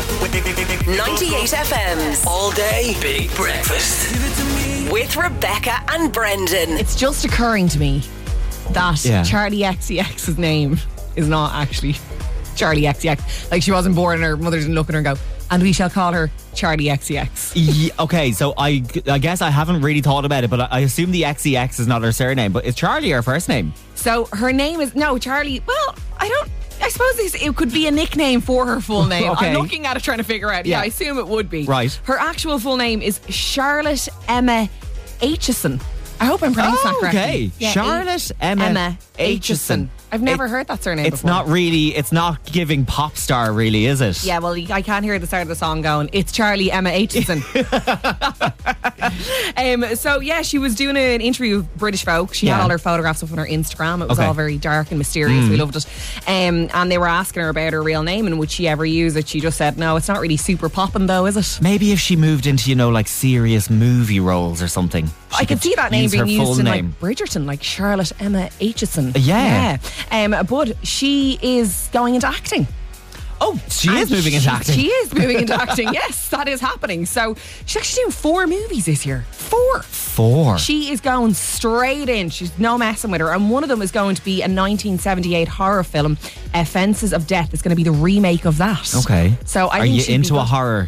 98 FM's All Day Big Breakfast with Rebecca and Brendan. It's just occurring to me that Charlie XCX's name is not actually Charlie XCX. Like, she wasn't born and her mother didn't look at her and go, and we shall call her Charlie XCX. Okay, so I guess I haven't really thought about it, but I assume the XCX is not her surname. But is Charlie her first name? So her name is, no, Charlie, well, I suppose it could be a nickname for her full name. Okay. I'm looking at it trying to figure out. Yeah, I assume it would be. Right. Her actual full name is Charlotte Emma Aitchison. I hope I'm pronouncing that correctly. Okay. Yeah, Charlotte Emma Aitchison. I've never heard that surname before. It's not giving pop star, really, is it? Yeah, well, I can't hear the start of the song going, it's Charlie Emma Aitchison. So, yeah, she was doing an interview with British Folk. She had all her photographs up on her Instagram. It was all very dark and mysterious. We loved it. And they were asking her about her real name and would she ever use it. She just said, no, it's not really super poppin' though, is it? Maybe if she moved into, like serious movie roles or something. I could see that name being used in name. like Bridgerton, like Charlotte Emma Aitchison. Yeah. But she is going into acting. Oh, she is moving into acting. She is moving into acting. Yes, that is happening. So she's actually doing 4 movies this year. 4. She is going straight in. She's no messing with her. And one of them is going to be a 1978 horror film, Fences of Death. It's going to be the remake of that. Okay. So Are you into a horror?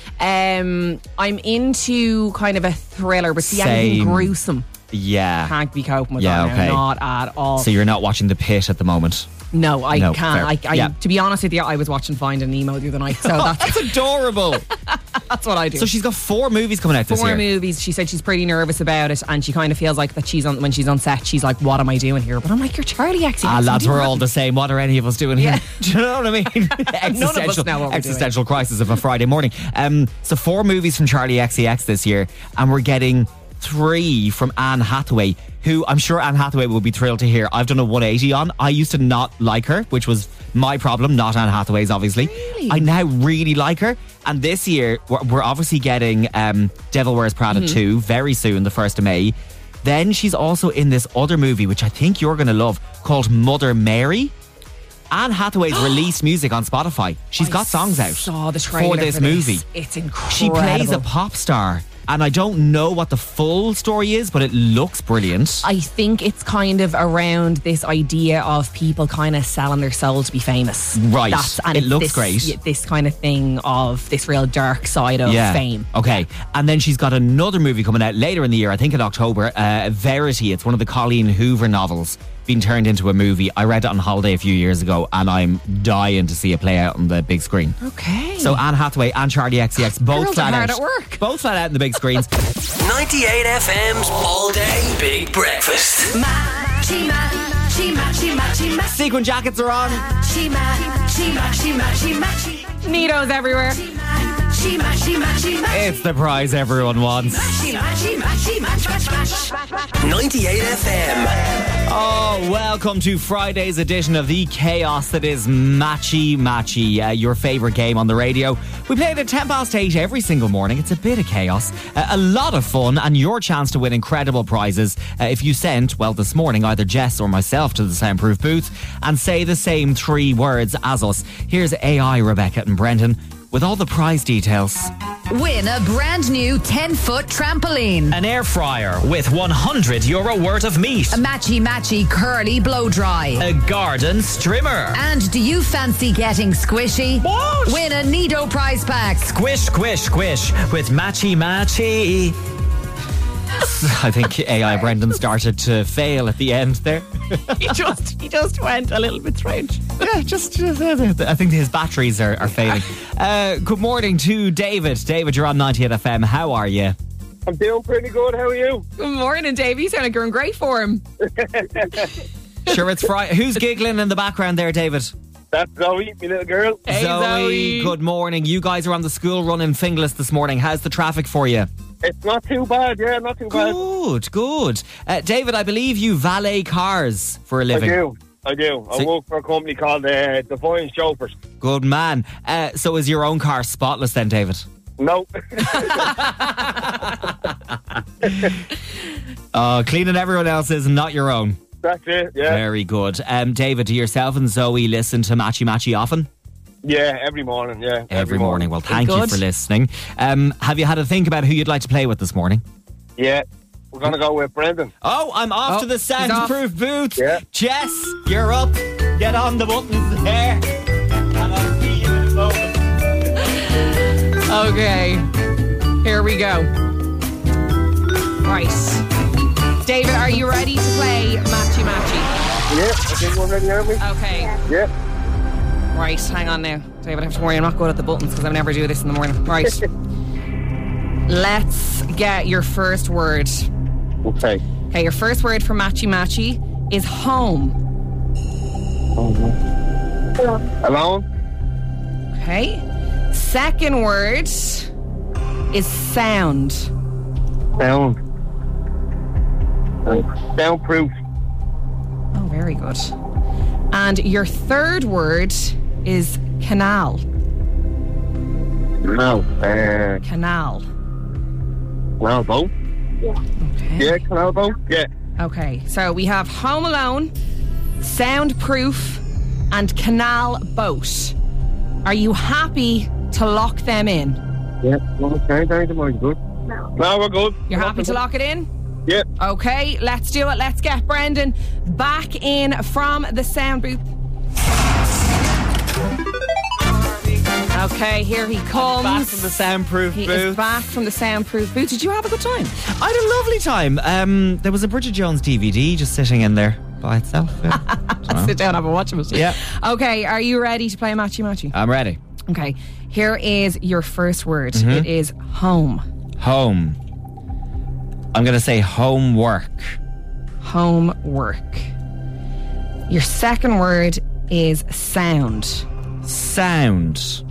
I'm into kind of a thriller, but see anything gruesome. Yeah. Can't be coping with that now. Not at all. So you're not watching The Pit at the moment? No, I can't. To be honest with you, I was watching Finding Nemo the other night. So that's adorable. That's what I do. So she's got 4 movies coming out this year. 4 movies. She said she's pretty nervous about it, and she kind of feels like that when she's on set, she's like, what am I doing here? But I'm like, you're Charlie XCX. Lads, we're all the same. What are any of us doing here? Do you know what I mean? None of us know what we're existential crisis of a Friday morning. So 4 movies from Charlie XCX this year, and we're getting 3 from Anne Hathaway, who I'm sure Anne Hathaway will be thrilled to hear I've done a 180 on. I used to not like her, which was my problem, not Anne Hathaway's, obviously. Really? I now really like her. And this year, we're obviously getting Devil Wears Prada 2 very soon, the 1st of May. Then she's also in this other movie, which I think you're going to love, called Mother Mary. Anne Hathaway's released music on Spotify. She's got songs out saw the trailer for this movie. It's incredible. She plays a pop star. And I don't know what the full story is, but it looks brilliant. I think it's kind of around this idea of people kind of selling their soul to be famous. Right. It looks great. This kind of thing of this real dark side of fame. Okay. And then she's got another movie coming out later in the year, I think in October, Verity. It's one of the Colleen Hoover novels being turned into a movie. I read it on holiday a few years ago and I'm dying to see it play out on the big screen. Okay. So Anne Hathaway and Charlie XCX both flat out. Hard at work. Both flat out in the big screens. 98 FM's All Day Big Breakfast. Sequin jackets are on. Neatos everywhere. It's the prize everyone wants. 98 FM. Oh, welcome to Friday's edition of the chaos that is Matchy Matchy, your favourite game on the radio. We play it at 8:10 every single morning. It's a bit of chaos, a lot of fun, and your chance to win incredible prizes if you sent, well, this morning, either Jess or myself to the soundproof booth and say the same 3 words as us. Here's AI, Rebecca and Brendan with all the prize details. Win a brand new 10-foot trampoline, an air fryer with €100 worth of meat, a matchy curly blow dry, a garden strimmer. And do you fancy getting squishy? What? Win a Nido prize pack. Squish, squish, squish with Matchy Matchy. I think AI Brendan started to fail at the end there. He just went a little bit strange. Yeah, just I think his batteries are failing. Good morning to David. David, you're on 98 FM. How are you? I'm doing pretty good. How are you? Good morning, Dave. You sound like you're in great form. Sure, it's Friday. Who's giggling in the background there, David? That's Zoe, my little girl. Hey, Zoe, good morning. You guys are on the school run in Finglas this morning. How's the traffic for you? It's not too bad, not too bad. Good. David, I believe you valet cars for a living. I do. I work for a company called Divine Chauffeurs. Good man. So is your own car spotless then, David? No. Cleaning everyone else's, not your own. That's it, yeah. Very good. David, do yourself and Zoe listen to Matchy Matchy often? Yeah, every morning, yeah. Every morning. Well, thank you Good. for listening. Have you had a think about who you'd like to play with this morning? Yeah, we're going to go with Brendan. Oh, I'm off to the he's off. soundproof booth. Yeah. Jess, you're up. Get on the buttons there. And I'll see you in a moment. Okay, here we go. Right. David, are you ready to play Matchy Matchy? Yeah, I think we're ready, aren't we? Okay. Yeah. Right, hang on now. David, I have to worry. I'm not good at the buttons because I never do this in the morning. Right. Let's get your first word. Okay. Okay, your first word for Matchy Matchy is home. Alone? Okay. Second word is sound. Sound. Soundproof. Oh, very good. And your third word is canal. No. Canal. Canal boat? Okay. Yeah, canal boat? Yeah. Okay, so we have Home Alone, Soundproof, and Canal Boat. Are you happy to lock them in? Yeah. Okay, thank you, good. No, we're good. You're happy to lock it in? Yeah. Okay, let's do it. Let's get Brendan back in from the sound booth. Okay, here he comes. Back from the soundproof He booth. is back from the soundproof booth. Did you have a good time? I had a lovely time. There was a Bridget Jones DVD just sitting in there by itself. Yeah. Sit down, have a watch of it. Yeah. Okay, are you ready to play Matchy Matchy? I'm ready. Okay, here is your first word. It is home. Home. I'm going to say homework. Homework. Your second word is sound. Sound.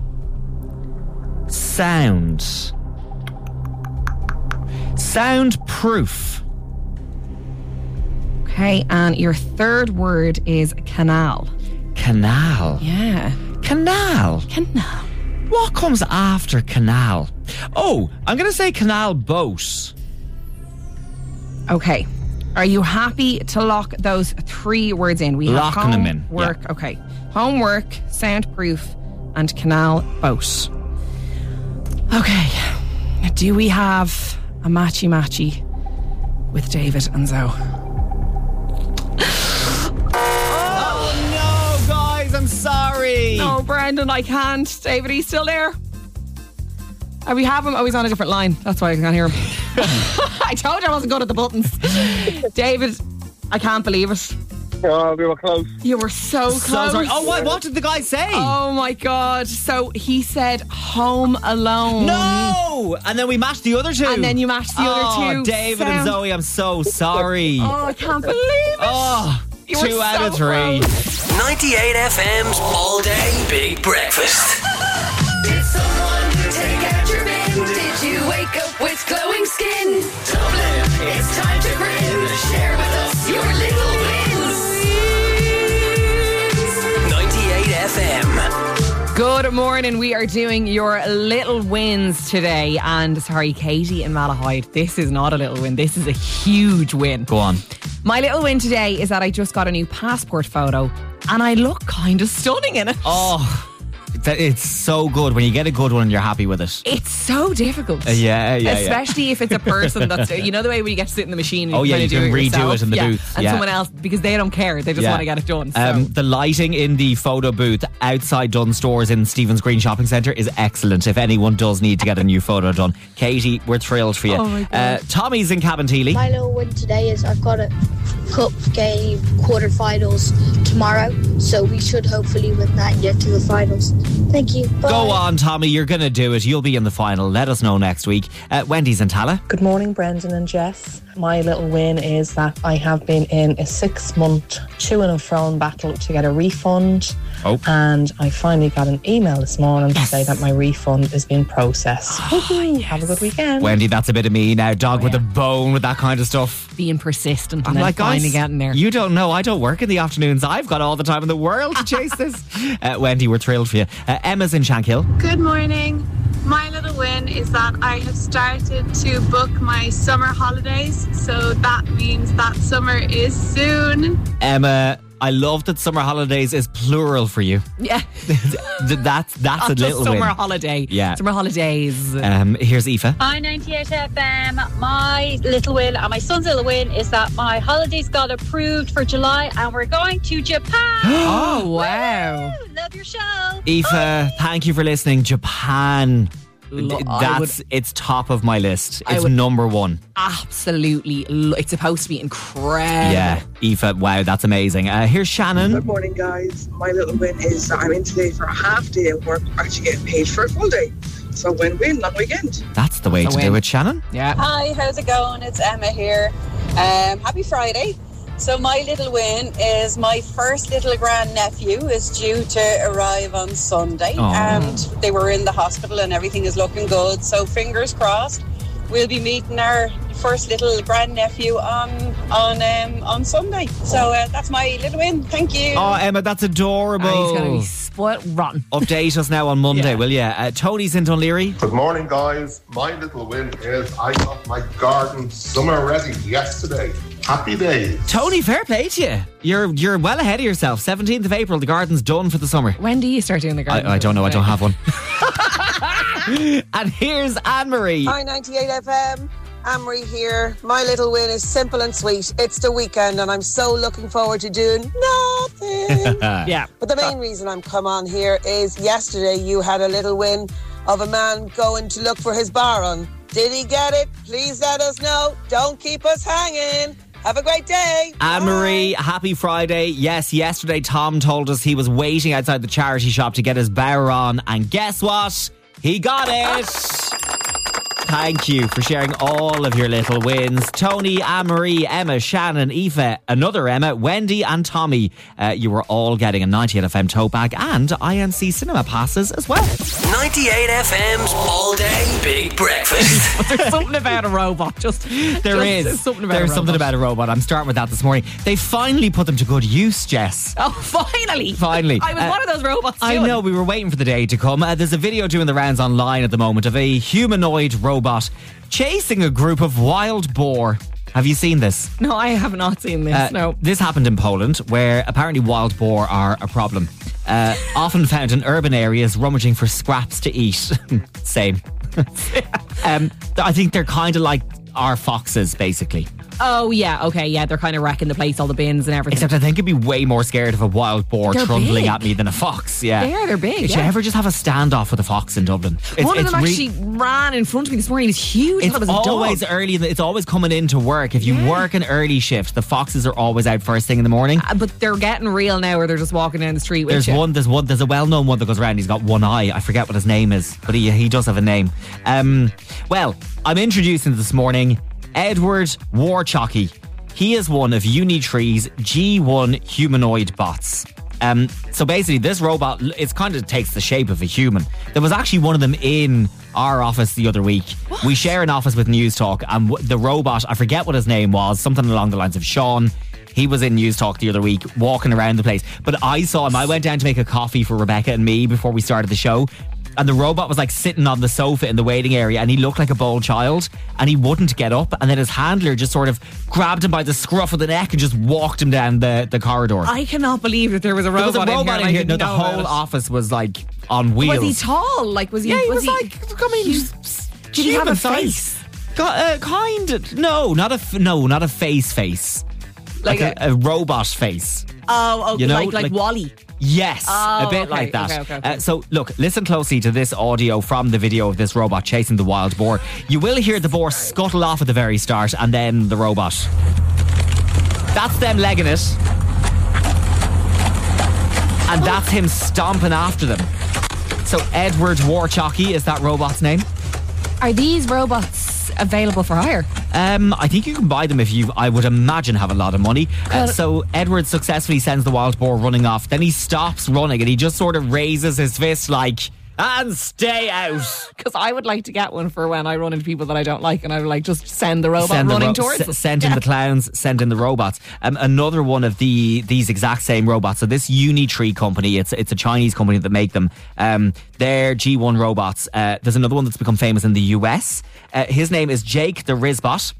Sound. Soundproof. Okay, and your third word is canal. Canal. Yeah. Canal. Canal. What comes after canal? Oh, I'm going to say canal boat. Okay. Are you happy to lock those three words in? We have Locking them in, homework. Okay. Homework, soundproof, and canal boat. Okay. Do we have a matchy matchy with David and Zoe? Oh no, guys, I'm sorry. No, Brendan, I can't. David, he's still there. We have him. Oh, he's on a different line. That's why I can't hear him. I told you I wasn't good at the buttons. David, I can't believe it. Oh, we were close. You were so close. So sorry. Oh, what did the guy say? Oh my God. So he said Home Alone. No! And then we matched the other two. And then you matched the other two. David and Sound- Zoe, I'm so sorry. Oh, I can't believe it. Oh, You were 2 out so of 3. close. 98 FM's All Day Big Breakfast. Did someone take out your bin? Did you wake up with glowing skin? Dublin, it's time to grin. Share with us your little wins. 98 FM. Good morning. We are doing your little wins today. And sorry, Katie and Malahide, this is not a little win. This is a huge win. Go on. My little win today is that I just got a new passport photo and I look kind of stunning in it. Oh, it's so good when you get a good one and you're happy with it. It's so difficult. Yeah. Especially if it's a person that's, you know, the way when you get to sit in the machine and Oh, yeah, kind of you do can redo yourself? it in the Yeah. booth. And Yeah. someone else, because they don't care, they just want to get it done. So. The lighting in the photo booth outside Dunn Stores in Stephen's Green Shopping Centre is excellent if anyone does need to get a new photo done. Katie, we're thrilled for you. Oh my God. Tommy's in Cabinteely. My little win today is I've got a cup game quarterfinals tomorrow, so we should hopefully win that and get to the finals. Thank you. Bye. Go on, Tommy, you're going to do it. You'll be in the final. Let us know next week. Wendy's in Tala. Good morning, Brendan and Jess. My little win is that I have been in a 6-month to and fro battle to get a refund. Oh. And I finally got an email this morning to say that my refund has been processed. Have a good weekend. Wendy, that's a bit of me now. Dog with a bone with that kind of stuff. Being persistent I'm and then like, finally guys, getting there. you don't know. I don't work in the afternoons. I've got all the time in the world to chase this. Wendy, we're thrilled for you. Emma's in Shankill. Good morning. My little win is that I have started to book my summer holidays, so that means that summer is soon. Emma, I love that summer holidays is plural for you. Yeah. That's Not a just little summer win. holiday. Yeah. Summer holidays. Here's Aoife. Hi 98 FM. My little win and my son's little win is that my holidays got approved for July and we're going to Japan. Oh, wow. Woo! Love your show. Aoife, thank you for listening. Japan. I It's top of my list. I It's would- number one. Absolutely. It's supposed to be incredible. Yeah, Aoife, wow, that's amazing. Here's Shannon. Good morning, guys. My little win is that I'm in today for a half day of work, actually getting paid for a full day. So win-win, long weekend. That's the way to do it, Shannon. Yeah. Hi, how's it going? It's Emma here. Happy Friday. So my little win is my first little grandnephew is due to arrive on Sunday. Aww. And they were in the hospital and everything is looking good. So fingers crossed, we'll be meeting our first little grandnephew on Sunday. So that's my little win. Thank you. Oh, Emma, that's adorable. Oh, he's going to be spoiled rotten. Update us now on Monday, will you? Tony's in Dunleary. Good morning, guys. My little win is I got my garden summer ready yesterday. Happy days. Tony, fair play to you. You're well ahead of yourself. 17th of April, the garden's done for the summer. When do you start doing the garden? I don't know. I don't have one. And here's Anne-Marie. Hi 98 FM, Anne-Marie here. My little win is simple and sweet. It's the weekend and I'm so looking forward to doing nothing. Yeah. But the main reason I'm come on here is yesterday you had a little win of a man going to look for his baron. Did he get it? Please let us know. Don't keep us hanging. Have a great day. Anne-Marie, happy Friday. Yes, yesterday Tom told us he was waiting outside the charity shop to get his bower on, and guess what? He got it. Thank you for sharing all of your little wins. Tony, Anne-Marie, Emma, Shannon, Aoife, another Emma, Wendy and Tommy. You were all getting a 98 FM tote bag and INC cinema passes as well. 98 FM's all day big breakfast. There's something about a robot. There's something about a robot. I'm starting with that this morning. They finally put them to good use, Jess. Oh, finally. Finally. I was one of those robots too. I know, we were waiting for the day to come. There's a video doing the rounds online at the moment of a humanoid robot chasing a group of wild boar. Have you seen this? No, I have not seen this. No. This happened in Poland, where apparently wild boar are a problem. Often found in urban areas rummaging for scraps to eat. Same. I think they're kind of like our foxes, basically. Oh, yeah. Okay, yeah. They're kind of wrecking the place, all the bins and everything. Except I think I'd be way more scared of a wild boar They're trundling big. at me than a fox. Yeah. They're big, Did you yeah. ever just have a standoff with a fox in Dublin? One of them actually ran in front of me this morning. He was huge. I thought It's it was a always dog. early. It's always coming into work. If you work an early shift, the foxes are always out first thing in the morning. But they're getting real now, where they're just walking down the street with There's you. there's a well-known one that goes around. He's got one eye. I forget what his name is, but he does have a name. Well, I'm introducing this morning Edward Warchocky. He is one of Unitree's G1 humanoid bots. So basically, this robot, it kind of takes the shape of a human. There was actually one of them in our office the other week. What? We share an office with News Talk, and the robot, I forget what his name was, something along the lines of Sean. He was in News Talk the other week, walking around the place. But I saw him. I went down to make a coffee for Rebecca and me before we started the show. And the robot was like sitting on the sofa in the waiting area, and he looked like a bold child, and he wouldn't get up. And then his handler just sort of grabbed him by the scruff of the neck and just walked him down the corridor. I cannot believe that there was a robot, There was a robot in here. No, the know about whole it. office was like on wheels. Was he tall? Like, was he? Yeah, he was was like, I mean, did he have a human face? size. Kind of. No, not a face. Like a robot face. Oh, okay, You know, like like- Wall-E. Yes, Oh, a bit okay, like that. okay. So, look, listen closely to this audio from the video of this robot chasing the wild boar. You will hear the boar scuttle off at the very start, and then the robot. That's them legging it. And that's him stomping after them. So, Edward Warchocky is that robot's name. Are these robots available for hire? I think you can buy them if you, I would imagine, have a lot of money. So Edward successfully sends the wild boar running off. Then he stops running and he just sort of raises his fist like, and stay out. Because I would like to get one for when I run into people that I don't like, and I would like just send the robot running towards them. Send in the clowns, send in the robots. Another one of these exact same robots. So this Unitree company, it's a Chinese company that make them. They're G1 robots. There's another one that's become famous in the US. His name is Jake the Rizbot.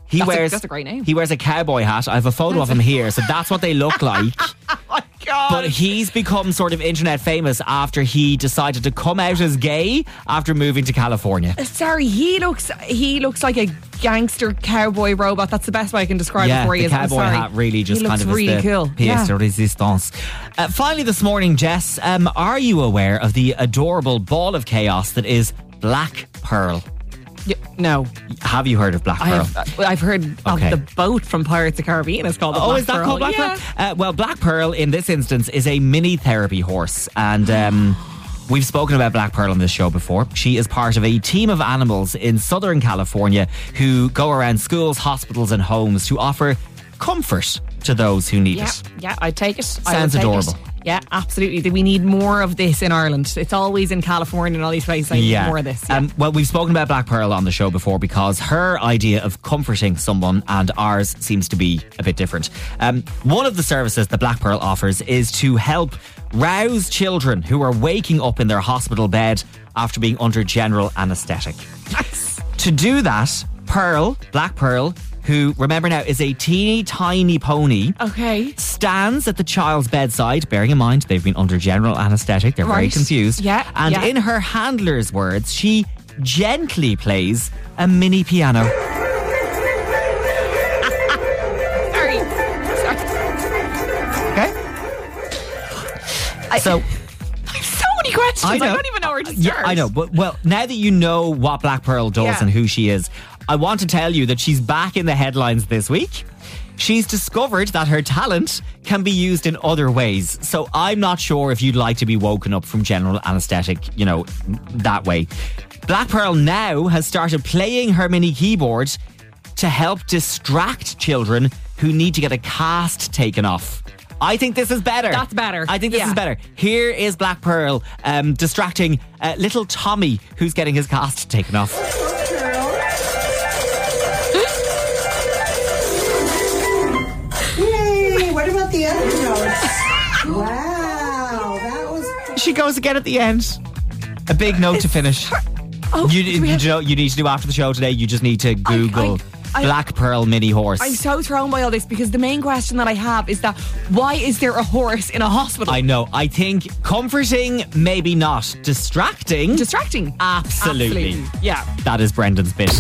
That's a great name. He wears a cowboy hat. I have a photo of him here, so that's what they look like. Oh my God. But he's become sort of internet famous after he decided to come out as gay after moving to California. Sorry, he looks like a gangster cowboy robot. That's the best way I can describe it for you. The cowboy hat really just he kind looks of really is the cool. pièce de résistance. Finally this morning, Jess, are you aware of the adorable ball of chaos that is Black Pearl? No. Have you heard of Black Pearl? I've heard of the boat from Pirates of the Caribbean. It's called the Black Pearl. Is that called Black Pearl? Well, Black Pearl in this instance is a mini therapy horse, and we've spoken about Black Pearl on this show before. She is part of a team of animals in Southern California who go around schools, hospitals and homes to offer comfort to those who need it. Yeah, I'd take it. Sounds adorable. Yeah, absolutely. We need more of this in Ireland. It's always in California and all these places. I need more of this. Yeah. Well, we've spoken about Black Pearl on the show before because her idea of comforting someone and ours seems to be a bit different. One of the services that Black Pearl offers is to help rouse children who are waking up in their hospital bed after being under general anaesthetic. Nice. To do that, Black Pearl, who, remember now, is a teeny tiny pony, stands at the child's bedside, bearing in mind they've been under general anaesthetic, they're very confused. And in her handler's words, she gently plays a mini piano. Sorry. Okay. So many questions. I don't even know where to start. Yeah, I know. But, well, now that you know what Black Pearl does and who she is, I want to tell you that she's back in the headlines this week. She's discovered that her talent can be used in other ways. So I'm not sure if you'd like to be woken up from general anaesthetic, that way. Black Pearl now has started playing her mini keyboard to help distract children who need to get a cast taken off. I think this is better. That's better. I think this is better. Here is Black Pearl distracting little Tommy who's getting his cast taken off. Yay! What about the other notes? Wow, that was... She goes again at the end. A big note to finish. You need to do after the show today. You just need to Google Black Pearl mini horse. I'm so thrown by all this because the main question that I have is that why is there a horse in a hospital? I know. I think comforting, maybe not. Distracting? Absolutely. Yeah. That is Brendan's bit.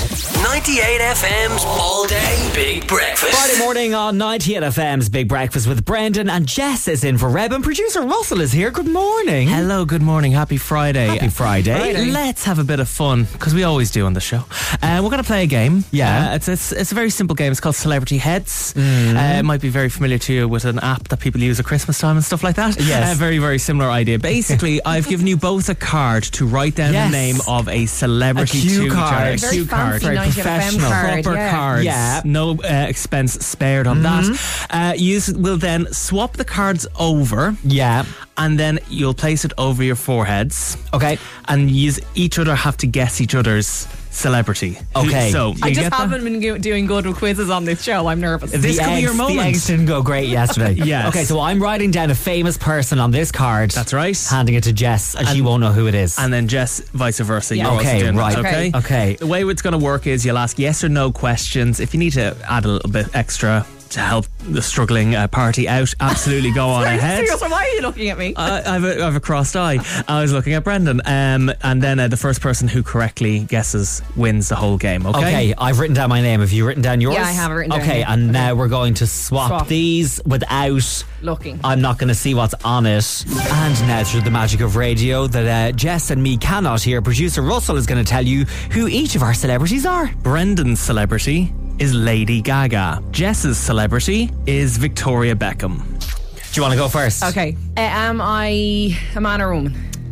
98 FM's All Day Big Breakfast. Friday morning on 98 FM's Big Breakfast with Brendan, and Jess is in for Reb, and producer Russell is here. Good morning. Hello, good morning. Happy Friday. Happy Friday. Let's have a bit of fun, because we always do on the show. We're going to play a game. Yeah. It's a very simple game. It's called Celebrity Heads. It might be very familiar to you with an app that people use at Christmas time and stuff like that. Yes. Very, very similar idea. Basically, I've given you both a card to write down the name of a celebrity. A cue card. A cue card. Very professional. Proper cards. Yeah. No expense spared on that. You will then swap the cards over. Yeah. And then you'll place it over your foreheads. Okay. And each other have to guess each other's celebrity. Okay. So I just haven't been doing good with quizzes on this show. I'm nervous. This could be your moment. The eggs didn't go great yesterday. Yes. Okay, so I'm writing down a famous person on this card. That's right. Handing it to Jess, and she won't know who it is. And then Jess, vice versa. Yeah. You're also doing right. that, Okay. The way it's going to work is you'll ask yes or no questions. If you need to add a little bit extra to help the struggling party out, absolutely go on ahead. Seriously, why are you looking at me? I have a crossed eye. I was looking at Brendan. And then the first person who correctly guesses wins the whole game, okay? I've written down my name. Have you written down yours? Yeah, I have written down. Okay, and now we're going to swap these without looking. I'm not going to see what's on it. And now, through the magic of radio that Jess and me cannot hear, producer Russell is going to tell you who each of our celebrities are. Brendan's celebrity is Lady Gaga. Jess's celebrity is Victoria Beckham. Do you want to go first? Okay. Am I a man or a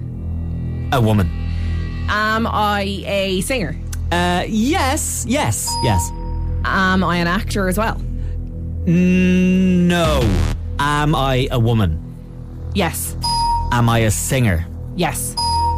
woman? A woman. Am I a singer? Yes. Am I an actor as well? No. Am I a woman? Yes. Am I a singer? Yes.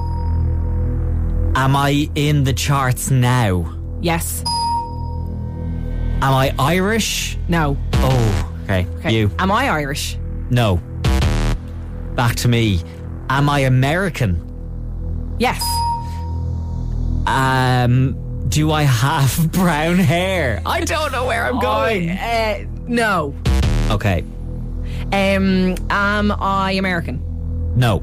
Am I in the charts now? Yes. Am I Irish? No. Oh, okay. You. Am I Irish? No. Back to me. Am I American? Yes. Do I have brown hair? I don't know where I'm going. No. Okay. Am I American? No.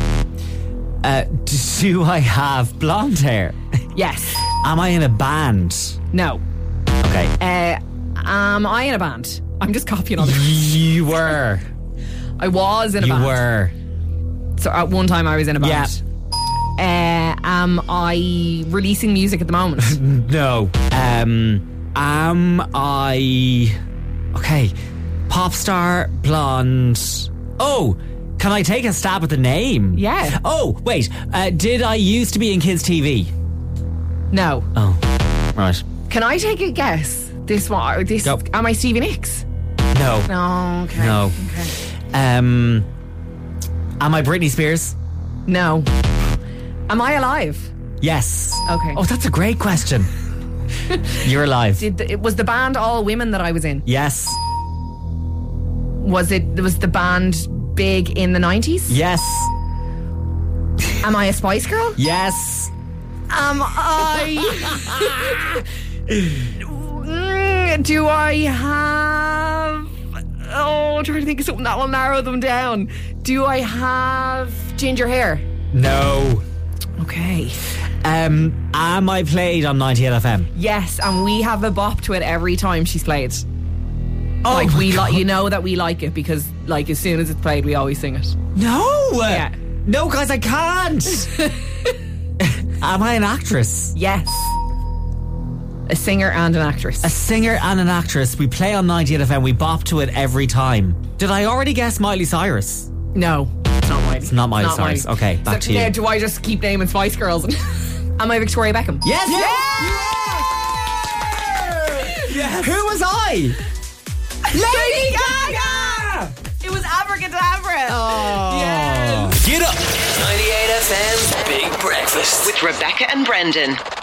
Do I have blonde hair? Yes. Am I in a band? No. Okay. Am I in a band? I'm just copying other. You were. I was in a band. You were. So at one time I was in a band. Yeah. Am I releasing music at the moment? No. Am I... Okay. Pop star, blonde. Oh, can I take a stab at the name? Yeah. Oh, wait. Did I used to be in kids' TV? No. Oh, right. Can I take a guess? This one. This. Go. Am I Stevie Nicks? No. No. Okay. No. Okay. Am I Britney Spears? No. Am I alive? Yes. Okay. Oh, that's a great question. You're alive. Was the band all women that I was in? Yes. Was the band big in the 90s? Yes. Am I a Spice Girl? Yes. Am I... Do I have... Oh, I'm trying to think of something that will narrow them down. Do I have ginger hair? No. Okay. Am I played on 98 FM? Yes, and we have a bop to it every time she's played. Oh, like you know that we like it because, like, as soon as it's played, we always sing it. No. Yeah. No, guys, I can't. Am I an actress? Yes. A singer and an actress. A singer and an actress. We play on 98 FM. We bop to it every time. Did I already guess Miley Cyrus? No, it's not Miley. It's not Miley Cyrus. Okay, back to you. Yeah, do I just keep naming Spice Girls? Am I Victoria Beckham? Yes. Yeah! Yes. Who was I? Lady Gaga! It was Abracadabra. Oh. Yes. Get up. 98 FM's Big Breakfast with Rebecca and Brendan.